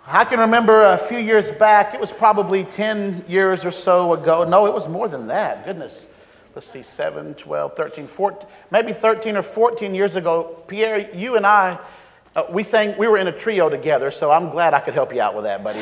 I can remember a few years back, it was probably 10 years or so ago. No, it was more than that. Goodness. Let's see, 7, 12, 13, 14, maybe 13 or 14 years ago, Pierre, you and I, we were in a trio together, so I'm glad I could help you out with that, buddy.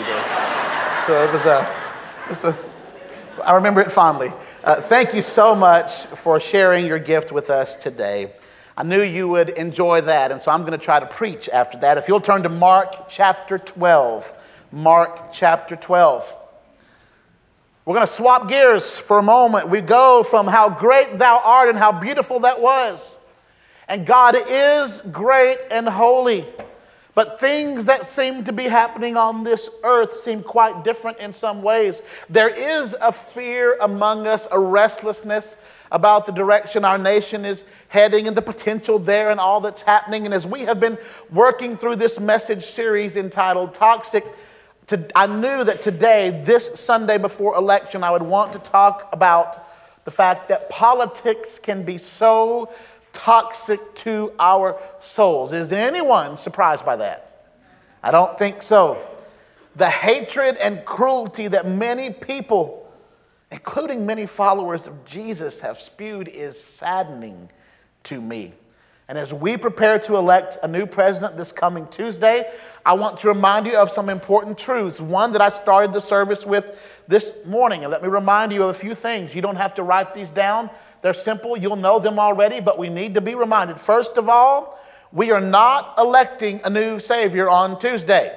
So I remember it fondly. Thank you so much for sharing your gift with us today. I knew you would enjoy that, and so I'm going to try to preach after that. If you'll turn to Mark chapter 12. Mark chapter 12. We're going to swap gears for a moment. We go from how great thou art and how beautiful that was. And God is great and holy. But things that seem to be happening on this earth seem quite different in some ways. There is a fear among us, a restlessness about the direction our nation is heading and the potential there and all that's happening. And as we have been working through this message series entitled Toxic, I knew that today, this Sunday before election, I would want to talk about the fact that politics can be so toxic to our souls. Is anyone surprised by that? I don't think so. The hatred and cruelty that many people, including many followers of Jesus, have spewed is saddening to me. And as we prepare to elect a new president this coming Tuesday, I want to remind you of some important truths. One that I started the service with this morning. And let me remind you of a few things. You don't have to write these down. They're simple. You'll know them already, but we need to be reminded. First of all, we are not electing a new Savior on Tuesday.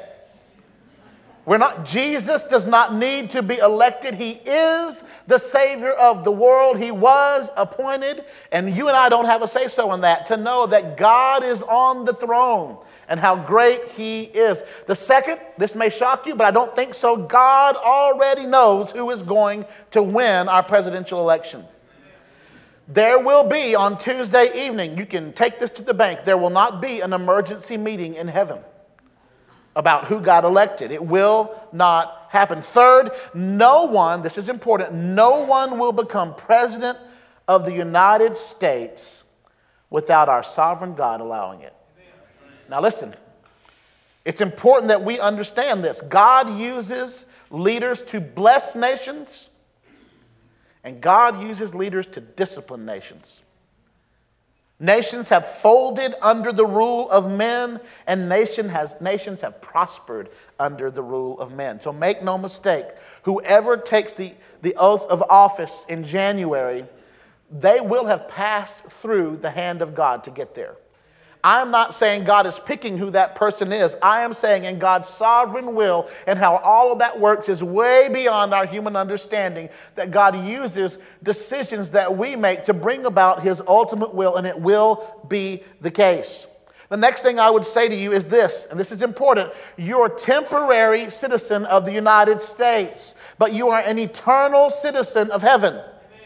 Jesus does not need to be elected. He is the Savior of the world. He was appointed, and you and I don't have a say-so in that, to know that God is on the throne and how great He is. The second, this may shock you, but I don't think so. God already knows who is going to win our presidential election. There will be on Tuesday evening, you can take this to the bank, there will not be an emergency meeting in heaven about who got elected. It will not happen. Third, no one, this is important, no one will become president of the United States without our sovereign God allowing it. Now listen, it's important that we understand this. God uses leaders to bless nations, and God uses leaders to discipline nations. Nations have folded under the rule of men, and nations have prospered under the rule of men. So make no mistake, whoever takes the oath of office in January, they will have passed through the hand of God to get there. I'm not saying God is picking who that person is. I am saying in God's sovereign will and how all of that works is way beyond our human understanding, that God uses decisions that we make to bring about His ultimate will, and it will be the case. The next thing I would say to you is this, and this is important. You're a temporary citizen of the United States, but you are an eternal citizen of heaven.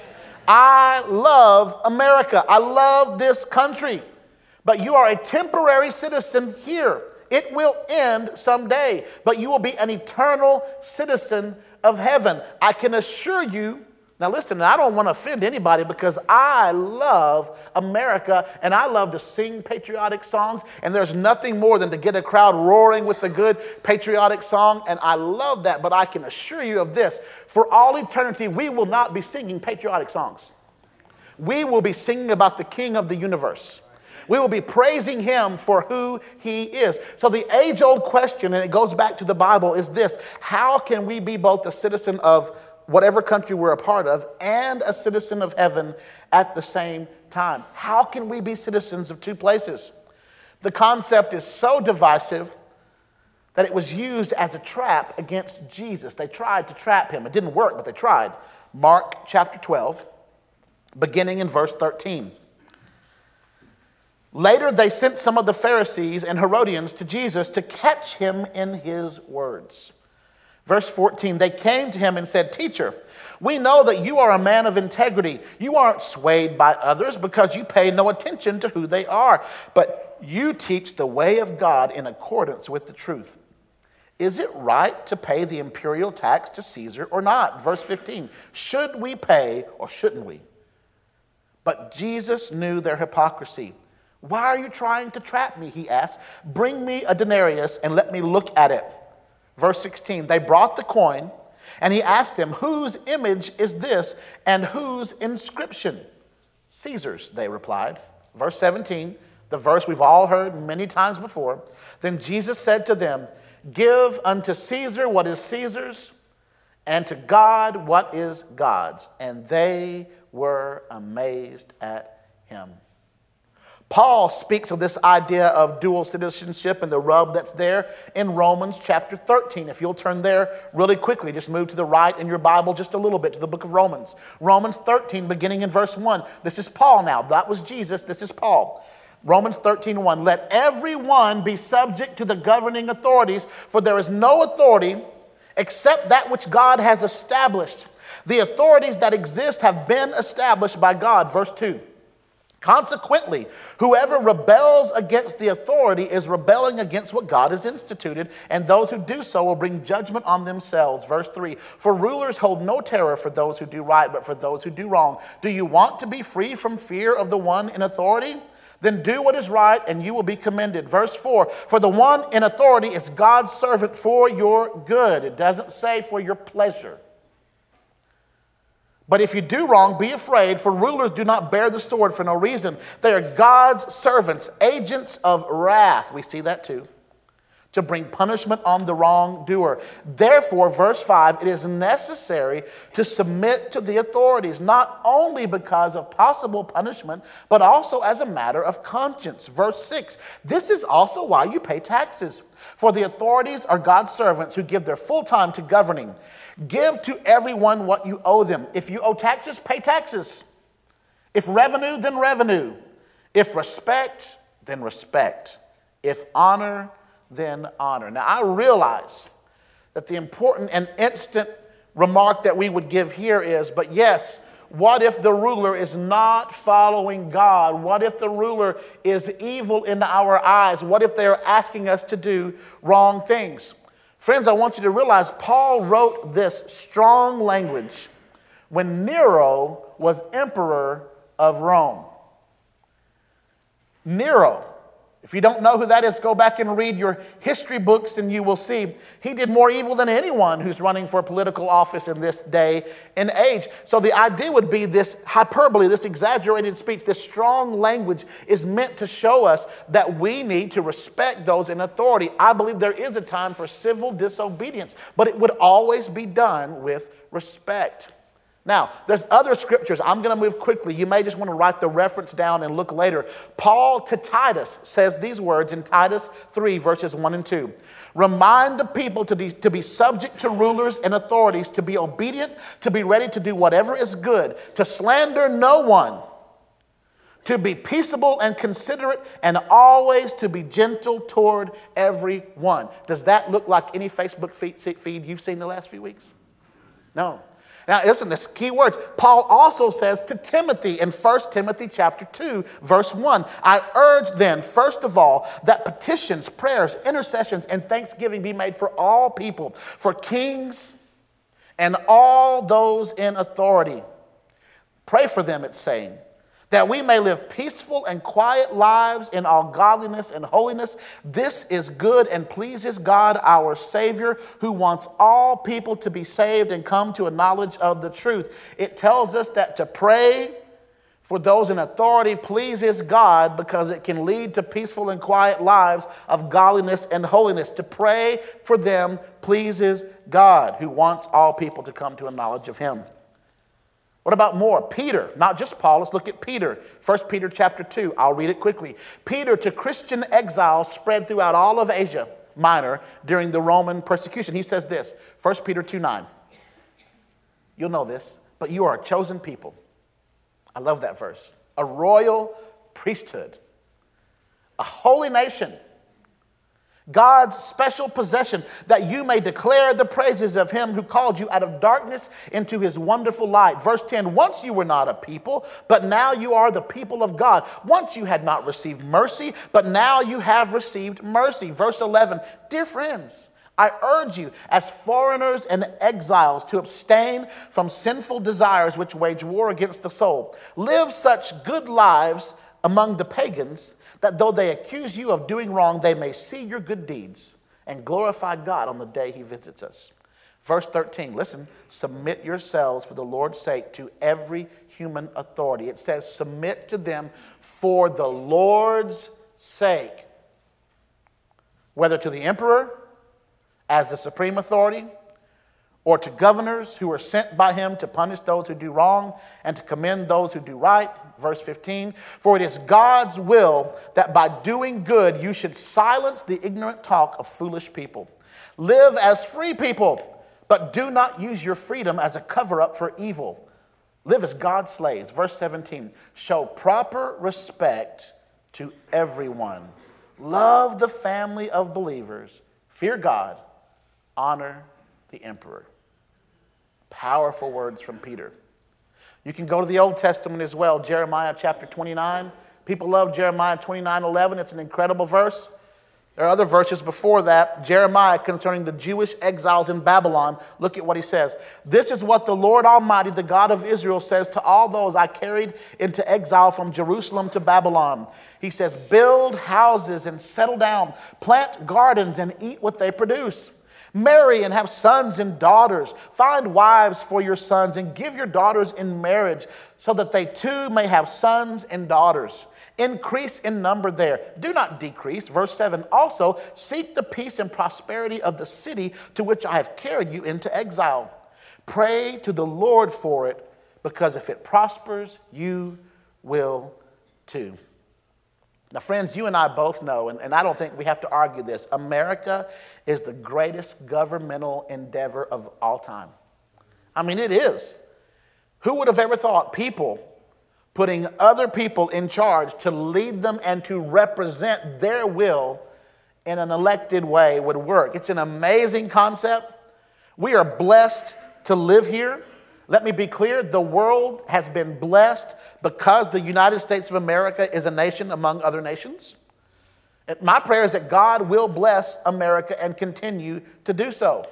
I love America. I love this country. But you are a temporary citizen here. It will end someday, but you will be an eternal citizen of heaven. I can assure you, now listen, I don't want to offend anybody because I love America and I love to sing patriotic songs, and there's nothing more than to get a crowd roaring with a good patriotic song, and I love that, but I can assure you of this. For all eternity, we will not be singing patriotic songs. We will be singing about the King of the universe. We will be praising Him for who He is. So the age-old question, and it goes back to the Bible, is this: how can we be both a citizen of whatever country we're a part of and a citizen of heaven at the same time? How can we be citizens of two places? The concept is so divisive that it was used as a trap against Jesus. They tried to trap Him. It didn't work, but they tried. Mark chapter 12, beginning in verse 13. Later, they sent some of the Pharisees and Herodians to Jesus to catch Him in His words. Verse 14, they came to Him and said, "Teacher, we know that you are a man of integrity. You aren't swayed by others because you pay no attention to who they are, but you teach the way of God in accordance with the truth. Is it right to pay the imperial tax to Caesar or not?" Verse 15, should we pay or shouldn't we? But Jesus knew their hypocrisy. "Why are you trying to trap me?" He asked. "Bring me a denarius and let me look at it." Verse 16, they brought the coin, and he asked them, whose image is this, and whose inscription? Caesar's, they replied. Verse 17, the verse we've all heard many times before. Then Jesus said to them, give unto Caesar what is Caesar's, and to God what is God's. And they were amazed at him. Paul speaks of this idea of dual citizenship and the rub that's there in Romans chapter 13. If you'll turn there really quickly, just move to the right in your Bible just a little bit to the book of Romans. Romans 13, beginning in verse 1. This is Paul now. That was Jesus. This is Paul. Romans 13:1. Let everyone be subject to the governing authorities, for there is no authority except that which God has established. The authorities that exist have been established by God. Verse 2. Consequently, whoever rebels against the authority is rebelling against what God has instituted, and those who do so will bring judgment on themselves. Verse 3, for rulers hold no terror for those who do right, but for those who do wrong. Do you want to be free from fear of the one in authority? Then do what is right, and you will be commended. Verse 4, for the one in authority is God's servant for your good. It doesn't say for your pleasure. But if you do wrong, be afraid, for rulers do not bear the sword for no reason. They are God's servants, agents of wrath. We see that too. To bring punishment on the wrongdoer. Therefore, verse 5, it is necessary to submit to the authorities, not only because of possible punishment, but also as a matter of conscience. Verse 6, this is also why you pay taxes. For the authorities are God's servants who give their full time to governing. Give to everyone what you owe them. If you owe taxes, pay taxes. If revenue, then revenue. If respect, then respect. If honor, then honor. Now, I realize that the important and instant remark that we would give here is, but yes, what if the ruler is not following God? What if the ruler is evil in our eyes? What if they're asking us to do wrong things? Friends, I want you to realize Paul wrote this strong language when Nero was emperor of Rome. Nero, if you don't know who that is, go back and read your history books and you will see he did more evil than anyone who's running for political office in this day and age. So the idea would be this hyperbole, this exaggerated speech, this strong language is meant to show us that we need to respect those in authority. I believe there is a time for civil disobedience, but it would always be done with respect. Now, there's other scriptures. I'm going to move quickly. You may just want to write the reference down and look later. Paul to Titus says these words in Titus 3, verses 1 and 2. Remind the people to be subject to rulers and authorities, to be obedient, to be ready to do whatever is good, to slander no one, to be peaceable and considerate, and always to be gentle toward everyone. Does that look like any Facebook feed you've seen the last few weeks? No. Now, listen, this key words. Paul also says to Timothy in 1 Timothy chapter 2, verse 1, I urge then, first of all, that petitions, prayers, intercessions, and thanksgiving be made for all people, for kings and all those in authority. Pray for them, it's saying, that we may live peaceful and quiet lives in all godliness and holiness. This is good and pleases God, our Savior, who wants all people to be saved and come to a knowledge of the truth. It tells us that to pray for those in authority pleases God because it can lead to peaceful and quiet lives of godliness and holiness. To pray for them pleases God, who wants all people to come to a knowledge of Him. What about more? Peter, not just Paul. Let's look at Peter. 1 Peter chapter 2. I'll read it quickly. Peter to Christian exiles spread throughout all of Asia Minor during the Roman persecution. He says this, 1 Peter 2:9. You'll know this, but you are a chosen people. I love that verse. A royal priesthood, a holy nation, God's special possession, that you may declare the praises of Him who called you out of darkness into His wonderful light. Verse 10, once you were not a people, but now you are the people of God. Once you had not received mercy, but now you have received mercy. Verse 11, dear friends, I urge you as foreigners and exiles to abstain from sinful desires which wage war against the soul. Live such good lives among the pagans that though they accuse you of doing wrong, they may see your good deeds and glorify God on the day he visits us. Verse 13, listen, submit yourselves for the Lord's sake to every human authority. It says submit to them for the Lord's sake. Whether to the emperor as the supreme authority, or to governors who are sent by him to punish those who do wrong and to commend those who do right. Verse 15, for it is God's will that by doing good you should silence the ignorant talk of foolish people. Live as free people, but do not use your freedom as a cover-up for evil. Live as God's slaves. Verse 17, show proper respect to everyone. Love the family of believers. Fear God. Honor the emperor. Powerful words from Peter. You can go to the Old Testament as well. Jeremiah chapter 29. People love Jeremiah 29:11. It's an incredible verse. There are other verses before that. Jeremiah concerning the Jewish exiles in Babylon. Look at what he says. This is what the Lord Almighty, the God of Israel, says to all those I carried into exile from Jerusalem to Babylon. He says, build houses and settle down. Plant gardens and eat what they produce. Marry and have sons and daughters. Find wives for your sons and give your daughters in marriage so that they too may have sons and daughters. Increase in number there. Do not decrease. Verse 7, also seek the peace and prosperity of the city to which I have carried you into exile. Pray to the Lord for it, because if it prospers, you will too. Now, friends, you and I both know, and I don't think we have to argue this, America is the greatest governmental endeavor of all time. I mean, it is. Who would have ever thought people putting other people in charge to lead them and to represent their will in an elected way would work? It's an amazing concept. We are blessed to live here. Let me be clear, the world has been blessed because the United States of America is a nation among other nations. And my prayer is that God will bless America and continue to do so.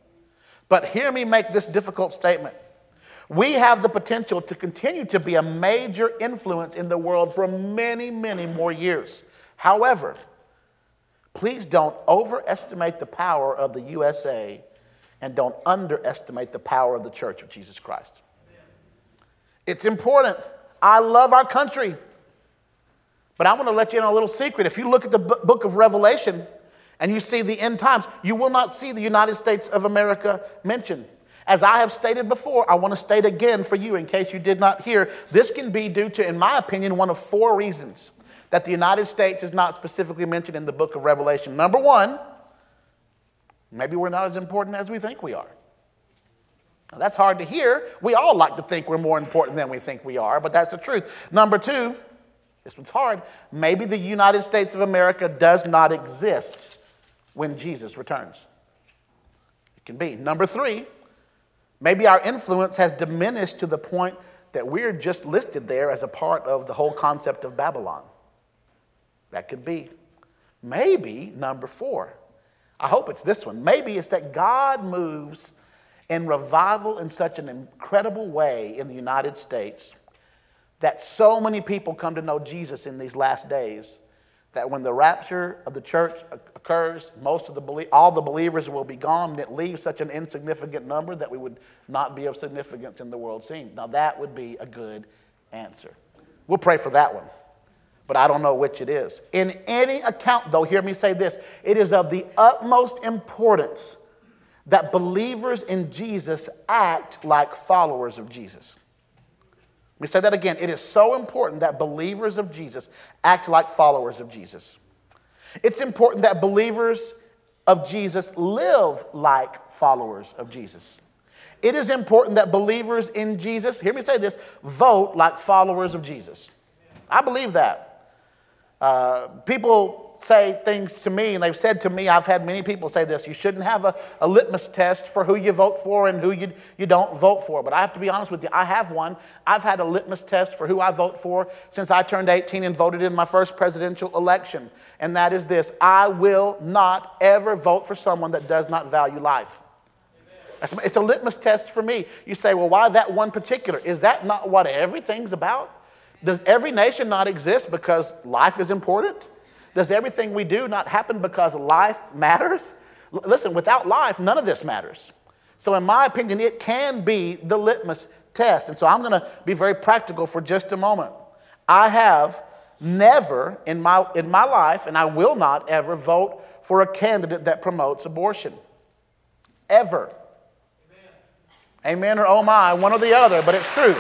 But hear me make this difficult statement. We have the potential to continue to be a major influence in the world for many, many more years. However, please don't overestimate the power of the USA and don't underestimate the power of the Church of Jesus Christ. It's important. I love our country. But I want to let you in a little secret. If you look at the book of Revelation and you see the end times, you will not see the United States of America mentioned. As I have stated before, I want to state again for you in case you did not hear, this can be due to, in my opinion, one of four reasons that the United States is not specifically mentioned in the book of Revelation. Number one, maybe we're not as important as we think we are. Now, that's hard to hear. We all like to think we're more important than we think we are, but that's the truth. Number two, this one's hard. Maybe the United States of America does not exist when Jesus returns. It can be. Number three, maybe our influence has diminished to the point that we're just listed there as a part of the whole concept of Babylon. That could be. Maybe number four, I hope it's this one. Maybe it's that God moves in revival in such an incredible way in the United States that so many people come to know Jesus in these last days that when the rapture of the church occurs, all the believers will be gone, and it leaves such an insignificant number that we would not be of significance in the world scene. Now that would be a good answer. We'll pray for that one, but I don't know which it is. In any account, though, hear me say this, it is of the utmost importance that believers in Jesus act like followers of Jesus. Let me say that again. It is so important that believers of Jesus act like followers of Jesus. It's important that believers of Jesus live like followers of Jesus. It is important that believers in Jesus, hear me say this, vote like followers of Jesus. I believe that. People say things to me, and they've said to me, I've had many people say this, you shouldn't have a litmus test for who you vote for and who you don't vote for. But I have to be honest with you, I have one. I've had a litmus test for who I vote for since I turned 18 and voted in my first presidential election. And that is this, I will not ever vote for someone that does not value life. It's a litmus test for me. You say, well, why that one particular? Is that not what everything's about? Does every nation not exist because life is important? Does everything we do not happen because life matters? Listen, without life, none of this matters. So in my opinion, it can be the litmus test. And so I'm going to be very practical for just a moment. I have never in my life, and I will not ever vote for a candidate that promotes abortion. Ever. Amen or oh my, one or the other, but it's true.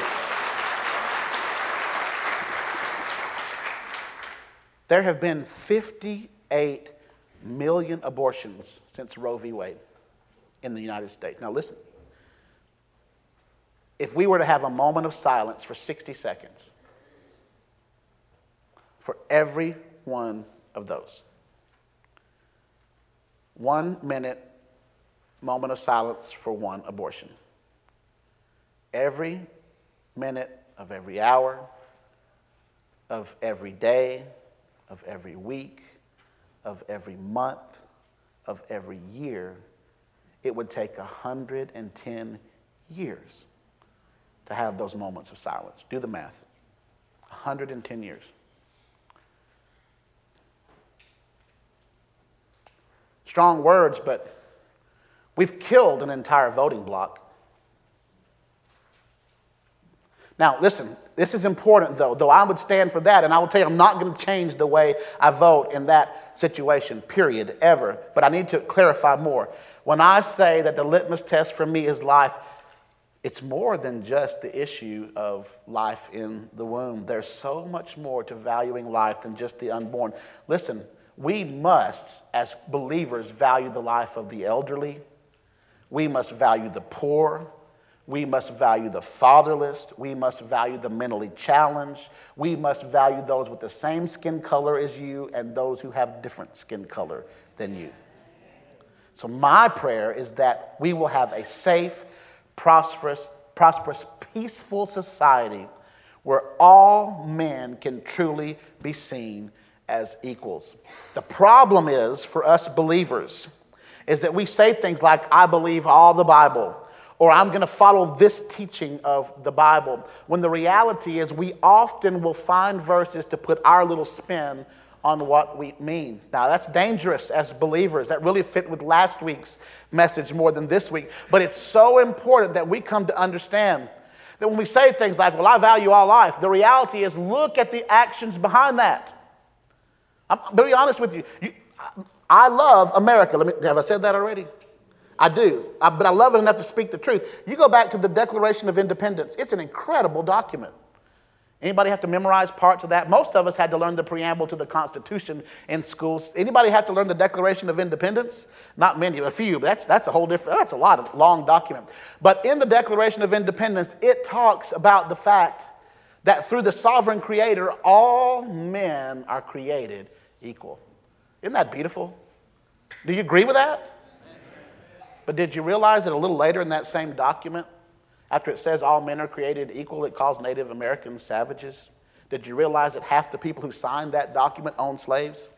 There have been 58 million abortions since Roe v. Wade in the United States. Now listen, if we were to have a moment of silence for 60 seconds for every one of those, 1 minute moment of silence for one abortion. Every minute of every hour, of every day, of every week, of every month, of every year, it would take 110 years to have those moments of silence. Do the math. 110 years. Strong words, but we've killed an entire voting bloc. Now, listen, this is important, though I would stand for that, and I will tell you I'm not going to change the way I vote in that situation, period, ever. But I need to clarify more. When I say that the litmus test for me is life, it's more than just the issue of life in the womb. There's so much more to valuing life than just the unborn. Listen, we must, as believers, value the life of the elderly. We must value the poor. We must value the fatherless. We must value the mentally challenged. We must value those with the same skin color as you and those who have different skin color than you. So my prayer is that we will have a safe, prosperous, peaceful society where all men can truly be seen as equals. The problem is, for us believers, is that we say things like, I believe all the Bible, or I'm going to follow this teaching of the Bible, when the reality is we often will find verses to put our little spin on what we mean. Now, that's dangerous as believers. That really fit with last week's message more than this week. But it's so important that we come to understand that when we say things like, well, I value all life, the reality is look at the actions behind that. I'm going to be honest with you. I love America. Have I said that already? I do, but I love it enough to speak the truth. You go back to the Declaration of Independence. It's an incredible document. Anybody have to memorize parts of that? Most of us had to learn the preamble to the Constitution in schools. Anybody have to learn the Declaration of Independence? Not many, a few, but that's a whole different, that's a lot of long document. But in the Declaration of Independence, it talks about the fact that through the sovereign creator, all men are created equal. Isn't that beautiful? Do you agree with that? But did you realize that a little later in that same document, after it says all men are created equal, it calls Native Americans savages? Did you realize that half the people who signed that document owned slaves?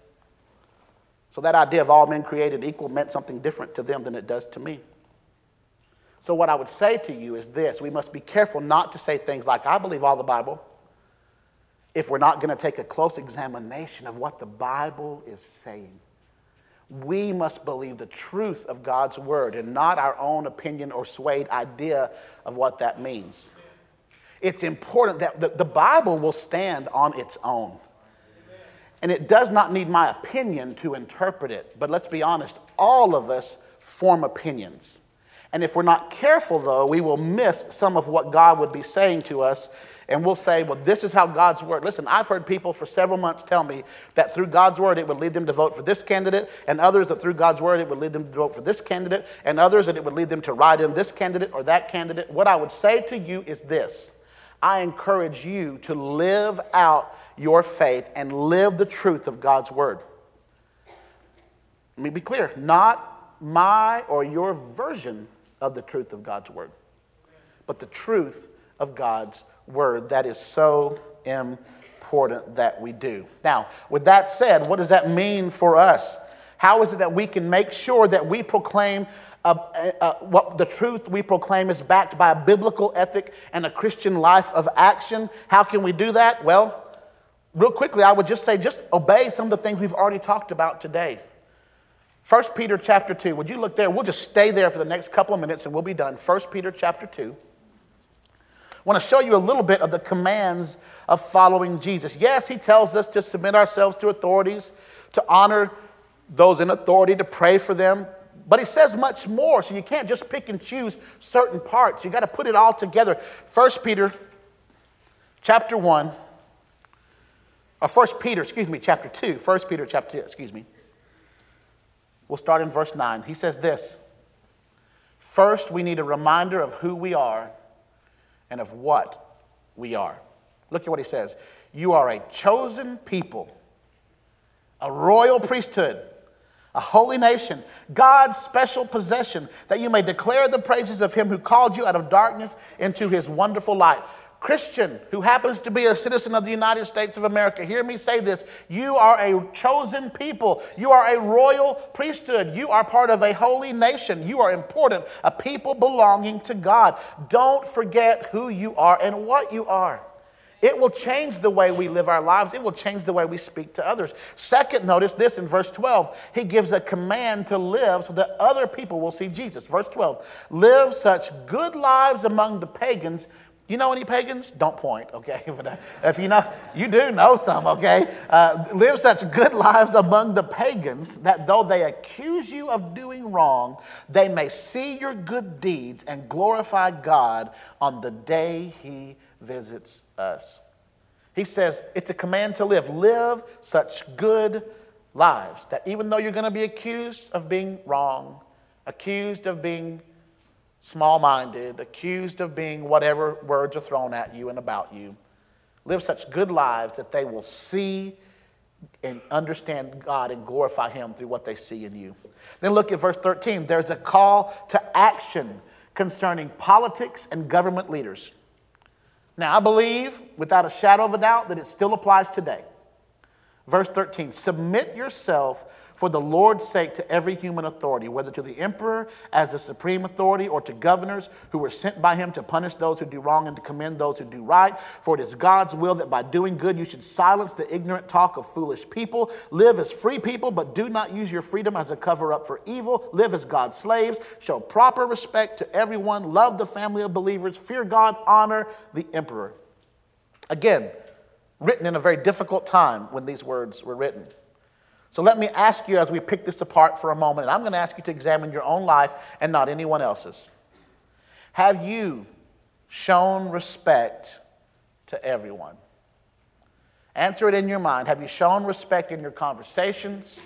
So that idea of all men created equal meant something different to them than it does to me. So what I would say to you is this: we must be careful not to say things like, I believe all the Bible, if we're not going to take a close examination of what the Bible is saying. We must believe the truth of God's word and not our own opinion or swayed idea of what that means. It's important that the Bible will stand on its own. And it does not need my opinion to interpret it. But let's be honest, all of us form opinions. And if we're not careful, though, we will miss some of what God would be saying to us. And we'll say, well, this is how God's word. Listen, I've heard people for several months tell me that through God's word, it would lead them to vote for this candidate, and others that through God's word, it would lead them to vote for this candidate, and others that it would lead them to write in this candidate or that candidate. What I would say to you is this: I encourage you to live out your faith and live the truth of God's word. Let me be clear, not my or your version of the truth of God's word, but the truth of God's word. That is so important that we do. Now, with that said, what does that mean for us? How is it that we can make sure that we proclaim what the truth we proclaim is backed by a biblical ethic and a Christian life of action? How can we do that? Well, real quickly, I would just say, just obey some of the things we've already talked about today. 1 Peter chapter 2. Would you look there? We'll just stay there for the next couple of minutes and we'll be done. 1 Peter chapter 2. I want to show you a little bit of the commands of following Jesus. Yes, he tells us to submit ourselves to authorities, to honor those in authority, to pray for them. But he says much more, so you can't just pick and choose certain parts. You got to put it all together. 1 Peter chapter 1, or 1 Peter, chapter 2. 1 Peter chapter 2, We'll start in verse 9. He says this: first, we need a reminder of who we are and of what we are. Look at what he says. You are a chosen people, a royal priesthood, a holy nation, God's special possession, that you may declare the praises of him who called you out of darkness into his wonderful light. Christian who happens to be a citizen of the United States of America, hear me say this. You are a chosen people. You are a royal priesthood. You are part of a holy nation. You are important, a people belonging to God. Don't forget who you are and what you are. It will change the way we live our lives. It will change the way we speak to others. Second, notice this in verse 12. He gives a command to live so that other people will see Jesus. Verse 12. Live such good lives among the pagans. You know any pagans? Don't point, okay? But if you know, you do know some, okay? Live such good lives among the pagans that though they accuse you of doing wrong, they may see your good deeds and glorify God on the day he visits us. He says it's a command to live. Live such good lives that even though you're going to be accused of being wrong, accused of being small-minded, accused of being whatever words are thrown at you and about you, live such good lives that they will see and understand God and glorify him through what they see in you. Then look at verse 13. There's a call to action concerning politics and government leaders. Now, I believe without a shadow of a doubt that it still applies today. Verse 13, submit yourself for the Lord's sake to every human authority, whether to the emperor as the supreme authority or to governors who were sent by him to punish those who do wrong and to commend those who do right. For it is God's will that by doing good you should silence the ignorant talk of foolish people. Live as free people, but do not use your freedom as a cover-up for evil. Live as God's slaves. Show proper respect to everyone. Love the family of believers. Fear God. Honor the emperor. Again, written in a very difficult time when these words were written. So let me ask you as we pick this apart for a moment, and I'm going to ask you to examine your own life and not anyone else's. Have you shown respect to everyone? Answer it in your mind. Have you shown respect in your conversations?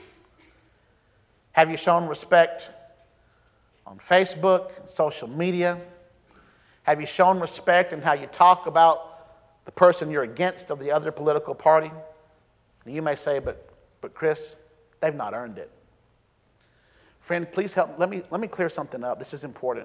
Have you shown respect on Facebook, social media? Have you shown respect in how you talk about the person you're against of the other political party? And you may say, but Chris, they've not earned it. Friend, please help. Let me clear something up. This is important.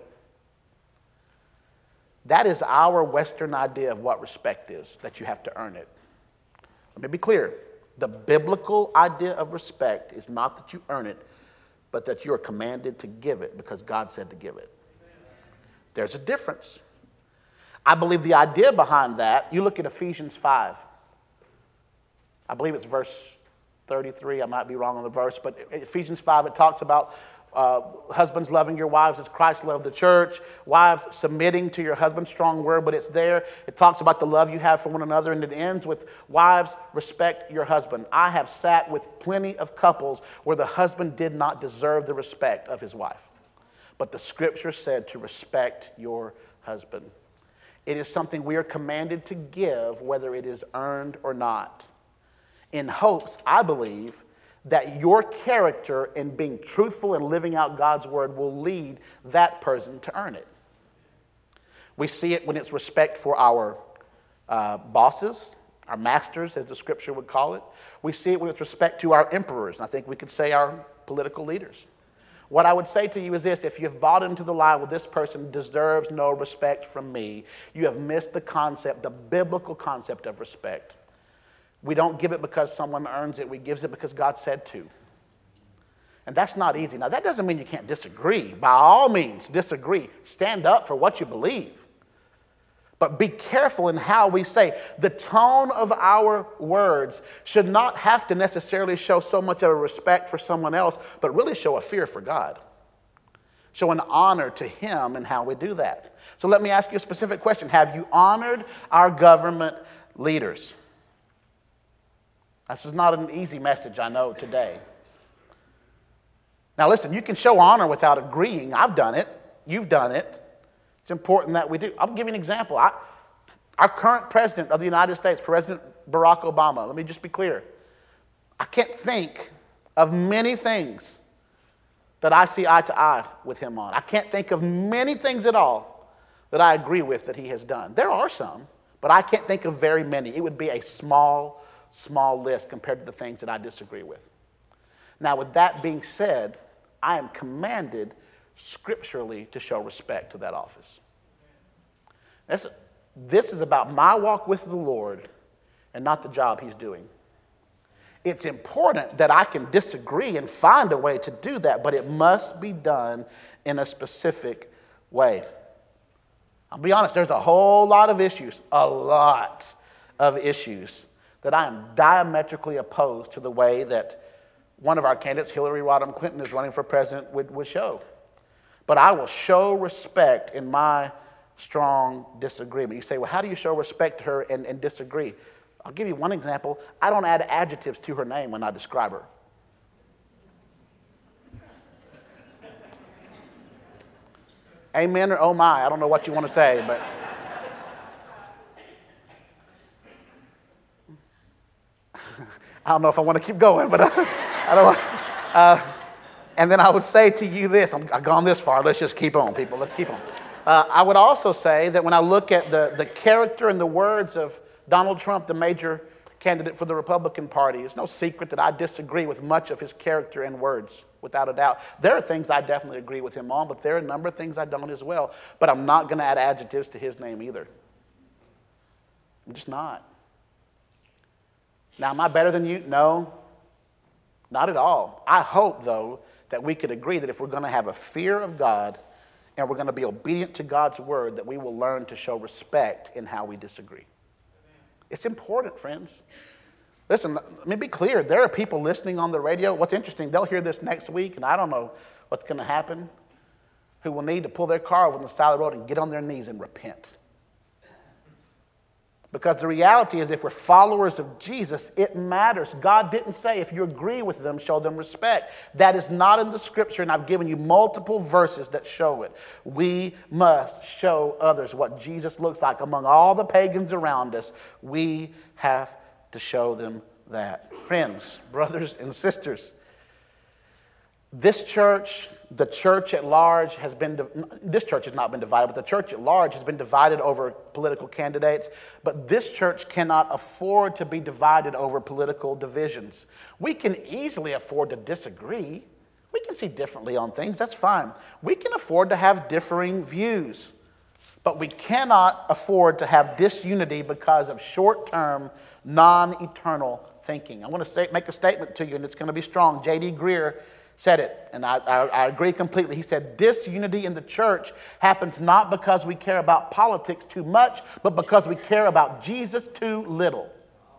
That is our Western idea of what respect is, that you have to earn it. Let me be clear. The biblical idea of respect is not that you earn it, but that you are commanded to give it because God said to give it. There's a difference. I believe the idea behind that, you look at Ephesians 5. I believe it's verse 33, I might be wrong on the verse, but Ephesians 5, it talks about husbands loving your wives as Christ loved the church, wives submitting to your husband, strong word, but it's there. It talks about the love you have for one another, and it ends with wives, respect your husband. I have sat with plenty of couples where the husband did not deserve the respect of his wife, but the scripture said to respect your husband. It is something we are commanded to give, whether it is earned or not, in hopes, I believe, that your character in being truthful and living out God's word will lead that person to earn it. We see it when it's respect for our bosses, our masters, as the scripture would call it. We see it when it's respect to our emperors, and I think we could say our political leaders. What I would say to you is this: if you've bought into the lie, well, this person deserves no respect from me, you have missed the concept, the biblical concept of respect. We don't give it because someone earns it. We give it because God said to. And that's not easy. Now, that doesn't mean you can't disagree. By all means, disagree. Stand up for what you believe. But be careful in how we say. The tone of our words should not have to necessarily show so much of a respect for someone else, but really show a fear for God. Show an honor to him in how we do that. So let me ask you a specific question. Have you honored our government leaders? This is not an easy message, I know, today. Now listen, you can show honor without agreeing. I've done it. You've done it. It's important that we do. I'll give you an example. Our current president of the United States, President Barack Obama, let me just be clear. I can't think of many things that I see eye to eye with him on. I can't think of many things at all that I agree with that he has done. There are some, but I can't think of very many. It would be a small list compared to the things that I disagree with. Now, with that being said, I am commanded scripturally to show respect to that office. This is about my walk with the Lord and not the job he's doing. It's important that I can disagree and find a way to do that, but it must be done in a specific way. I'll be honest, there's a whole lot of issues, that I am diametrically opposed to the way that one of our candidates, Hillary Rodham Clinton, is running for president would show. But I will show respect in my strong disagreement. You say, well, how do you show respect to her and disagree? I'll give you one example. I don't add adjectives to her name when I describe her. Amen or oh my, I don't know what you want to say, but I don't know if I want to keep going, but I don't. And then I would say to you this, I've gone this far, let's just keep on, people, let's keep on. I would also say that when I look at the character and the words of Donald Trump, the major candidate for the Republican Party, it's no secret that I disagree with much of his character and words, without a doubt. There are things I definitely agree with him on, but there are a number of things I don't as well. But I'm not going to add adjectives to his name either. I'm just not. Now, am I better than you? No, not at all. I hope, though, that we could agree that if we're going to have a fear of God and we're going to be obedient to God's word, that we will learn to show respect in how we disagree. It's important, friends. Listen, let me be clear. There are people listening on the radio. What's interesting, they'll hear this next week, and I don't know what's going to happen, who will need to pull their car over on the side of the road and get on their knees and repent. Because the reality is, if we're followers of Jesus, it matters. God didn't say if you agree with them, show them respect. That is not in the scripture, and I've given you multiple verses that show it. We must show others what Jesus looks like among all the pagans around us. We have to show them that. Friends, brothers and sisters, this church, the church at large this church has not been divided, but the church at large has been divided over political candidates. But this church cannot afford to be divided over political divisions. We can easily afford to disagree. We can see differently on things, that's fine. We can afford to have differing views. But we cannot afford to have disunity because of short-term, non-eternal thinking. I want to make a statement to you, and it's going to be strong. J.D. Greear said it, and I agree completely. He said, disunity in the church happens not because we care about politics too much, but because we care about Jesus too little.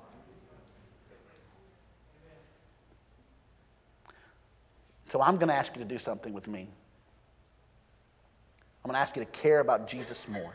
So I'm going to ask you to do something with me. I'm going to ask you to care about Jesus more.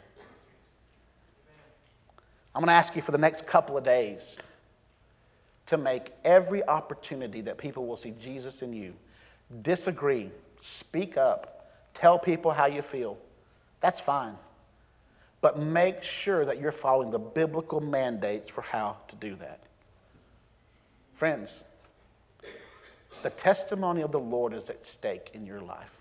I'm going to ask you for the next couple of days to make every opportunity that people will see Jesus in you. Disagree, speak up, tell people how you feel. That's fine. But make sure that you're following the biblical mandates for how to do that. Friends, the testimony of the Lord is at stake in your life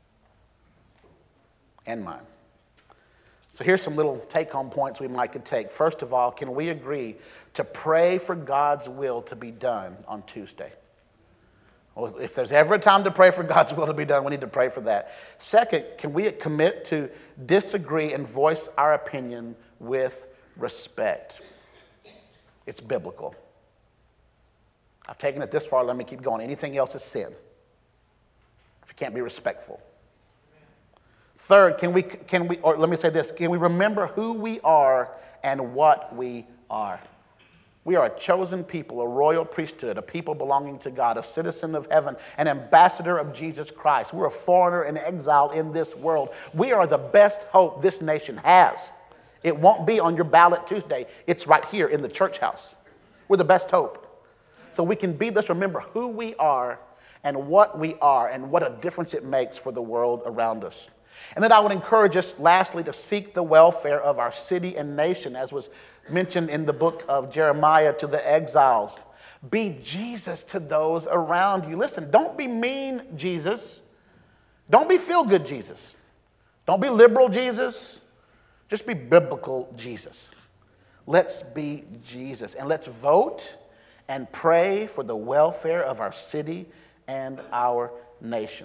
and mine. So here's some little take-home points we might could take. First of all, can we agree to pray for God's will to be done on Tuesday? Well, if there's ever a time to pray for God's will to be done, we need to pray for that. Second, can we commit to disagree and voice our opinion with respect? It's biblical. I've taken it this far, let me keep going. Anything else is sin if you can't be respectful. Third, or let me say this, can we remember who we are and what we are? We are a chosen people, a royal priesthood, a people belonging to God, a citizen of heaven, an ambassador of Jesus Christ. We're a foreigner and exile in this world. We are the best hope this nation has. It won't be on your ballot Tuesday. It's right here in the church house. We're the best hope. So let's remember who we are and what we are and what a difference it makes for the world around us. And then I would encourage us, lastly, to seek the welfare of our city and nation, as was mentioned in the book of Jeremiah to the exiles. Be Jesus to those around you. Listen, don't be mean Jesus. Don't be feel-good Jesus. Don't be liberal Jesus. Just be biblical Jesus. Let's be Jesus. And let's vote and pray for the welfare of our city and our nation.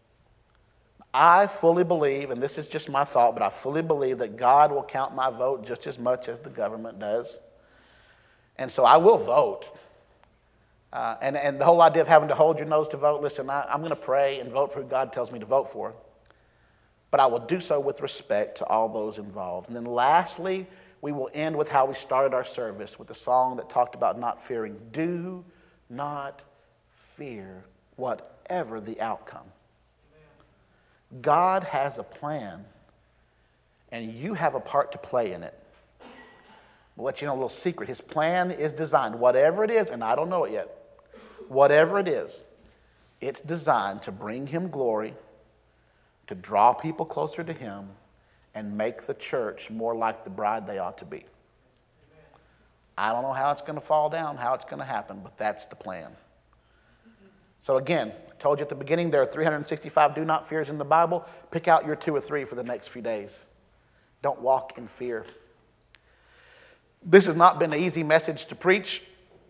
I fully believe, and this is just my thought, but I fully believe that God will count my vote just as much as the government does. And so I will vote. And the whole idea of having to hold your nose to vote, listen, I'm going to pray and vote for who God tells me to vote for. But I will do so with respect to all those involved. And then lastly, we will end with how we started our service, with the song that talked about not fearing. Do not fear whatever the outcome. God has a plan, and you have a part to play in it. I'll let you know a little secret. His plan is designed, whatever it is, and I don't know it yet, whatever it is, it's designed to bring him glory, to draw people closer to him, and make the church more like the bride they ought to be. I don't know how it's going to fall down, how it's going to happen, but that's the plan. So again, I told you at the beginning, there are 365 do not fears in the Bible. Pick out your 2 or 3 for the next few days. Don't walk in fear. This has not been an easy message to preach.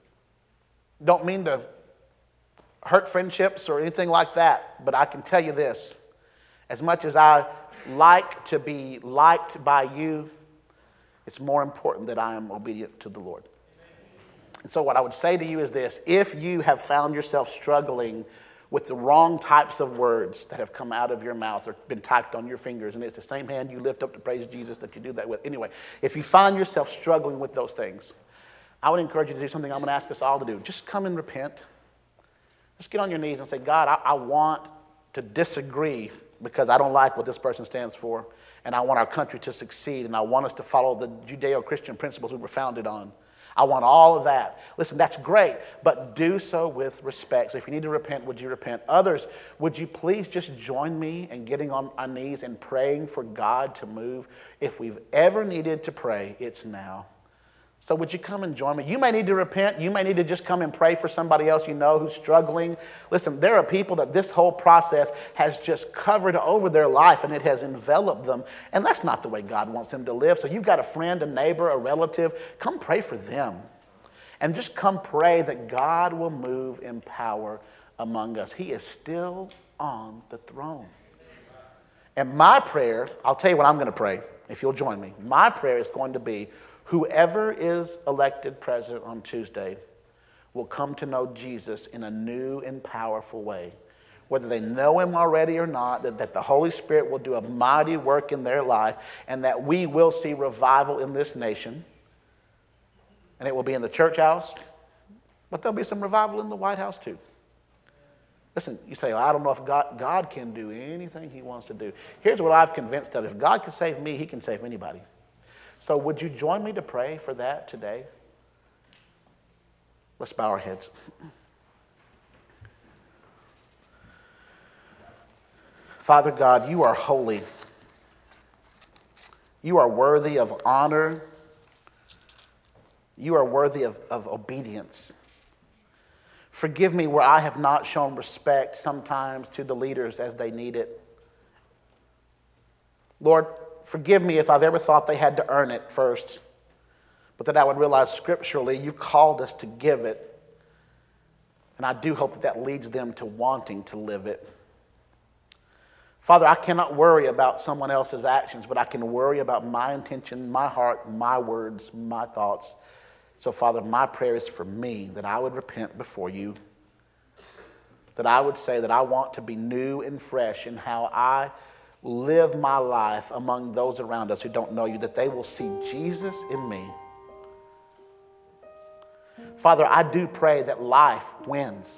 Don't mean to hurt friendships or anything like that, but I can tell you this. As much as I like to be liked by you, it's more important that I am obedient to the Lord. And so what I would say to you is this: if you have found yourself struggling with the wrong types of words that have come out of your mouth or been typed on your fingers, and it's the same hand you lift up to praise Jesus that you do that with. Anyway, if you find yourself struggling with those things, I would encourage you to do something I'm going to ask us all to do. Just come and repent. Just get on your knees and say, God, I want to disagree because I don't like what this person stands for, and I want our country to succeed, and I want us to follow the Judeo-Christian principles we were founded on. I want all of that. Listen, that's great, but do so with respect. So if you need to repent, would you repent? Others, would you please just join me in getting on our knees and praying for God to move? If we've ever needed to pray, it's now. So would you come and join me? You may need to repent. You may need to just come and pray for somebody else you know who's struggling. Listen, there are people that this whole process has just covered over their life and it has enveloped them. And that's not the way God wants them to live. So you've got a friend, a neighbor, a relative. Come pray for them. And just come pray that God will move in power among us. He is still on the throne. And my prayer, I'll tell you what I'm going to pray if you'll join me. My prayer is going to be, whoever is elected president on Tuesday will come to know Jesus in a new and powerful way. Whether they know him already or not, that the Holy Spirit will do a mighty work in their life, and that we will see revival in this nation. And it will be in the church house, but there'll be some revival in the White House too. Listen, you say, well, I don't know if God can do anything he wants to do. Here's what I've convinced of. If God can save me, he can save anybody. So would you join me to pray for that today? Let's bow our heads. Father God, you are holy. You are worthy of honor. You are worthy of obedience. Forgive me where I have not shown respect sometimes to the leaders as they need it. Lord, forgive me if I've ever thought they had to earn it first, but that I would realize scripturally you called us to give it, and I do hope that leads them to wanting to live it. Father, I cannot worry about someone else's actions, but I can worry about my intention, my heart, my words, my thoughts. So, Father, my prayer is for me, that I would repent before you, that I would say that I want to be new and fresh in how I live my life among those around us who don't know you, that they will see Jesus in me. Father, I do pray that life wins.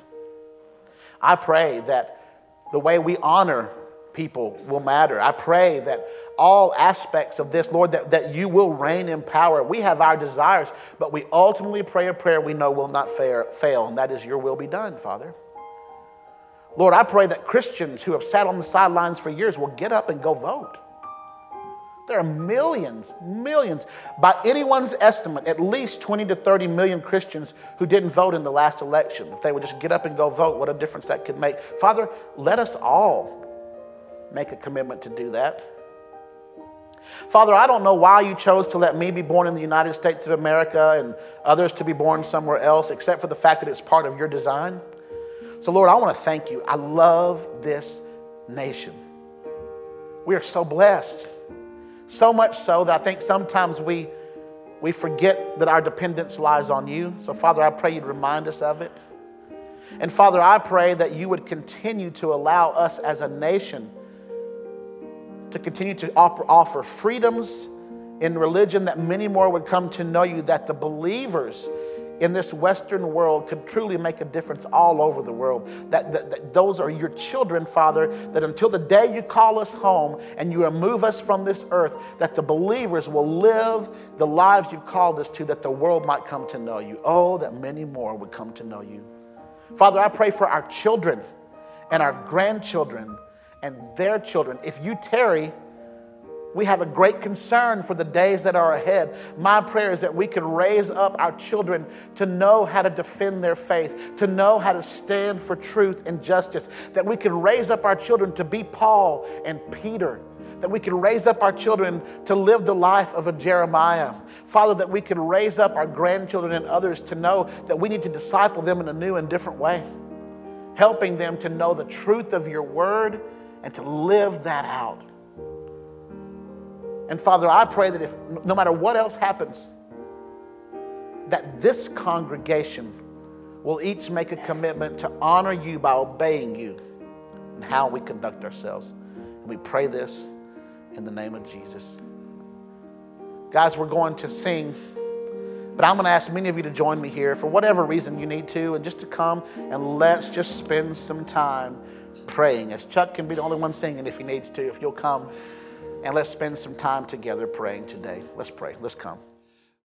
I pray that the way we honor people will matter. I pray that all aspects of this, Lord, that you will reign in power. We have our desires, but we ultimately pray a prayer we know will not fail, and that is your will be done, Father. Lord, I pray that Christians who have sat on the sidelines for years will get up and go vote. There are millions. By anyone's estimate, at least 20 to 30 million Christians who didn't vote in the last election. If they would just get up and go vote, what a difference that could make. Father, let us all make a commitment to do that. Father, I don't know why you chose to let me be born in the United States of America and others to be born somewhere else, except for the fact that it's part of your design. So, Lord, I want to thank you. I love this nation. We are so blessed. So much so that I think sometimes we forget that our dependence lies on you. So, Father, I pray you'd remind us of it. And, Father, I pray that you would continue to allow us as a nation to continue to offer freedoms in religion, that many more would come to know you, that the believers in this Western world could truly make a difference all over the world. That those are your children, Father, that until the day you call us home and you remove us from this earth, that the believers will live the lives you've called us to, that the world might come to know you. Oh, that many more would come to know you. Father, I pray for our children and our grandchildren and their children. If you tarry, we have a great concern for the days that are ahead. My prayer is that we could raise up our children to know how to defend their faith, to know how to stand for truth and justice, that we could raise up our children to be Paul and Peter, that we could raise up our children to live the life of a Jeremiah. Father, that we could raise up our grandchildren and others to know that we need to disciple them in a new and different way, helping them to know the truth of your word and to live that out. And Father, I pray that if no matter what else happens, that this congregation will each make a commitment to honor you by obeying you and how we conduct ourselves. And we pray this in the name of Jesus. Guys, we're going to sing, but I'm going to ask many of you to join me here for whatever reason you need to, and just to come and let's just spend some time praying. As Chuck can be the only one singing if he needs to, if you'll come. And let's spend some time together praying today. Let's pray. Let's come.